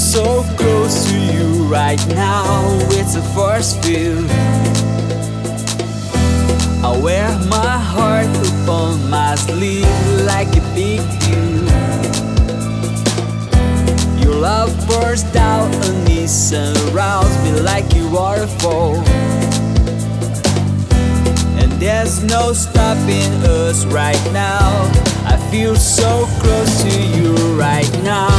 so close to you right now. It's a force field. I wear my heart upon my sleeve like a big deal. Your love pours down on me, surrounds me like a waterfall. And there's no stopping us right now. I feel so close to you right now.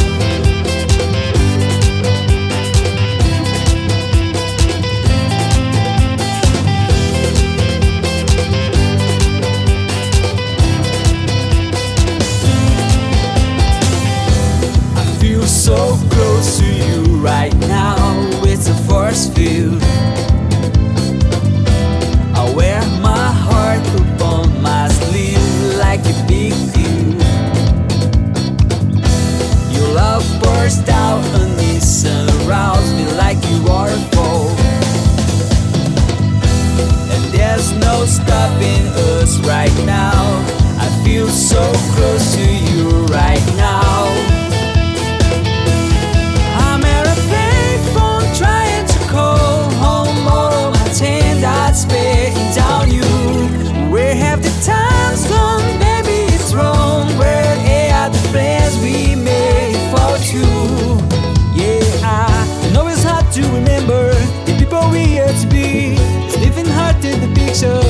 So close to you right now, it's a force field. I wear my heart upon my sleeve like a big deal. Your love pours down on me, surrounds me like a waterfall. And there's no stopping us right now. I feel so close to you right now. Time's gone, maybe it's wrong. Where are the plans we made for two? Yeah, I know it's hard to remember the people we used to be. It's living hard to the picture.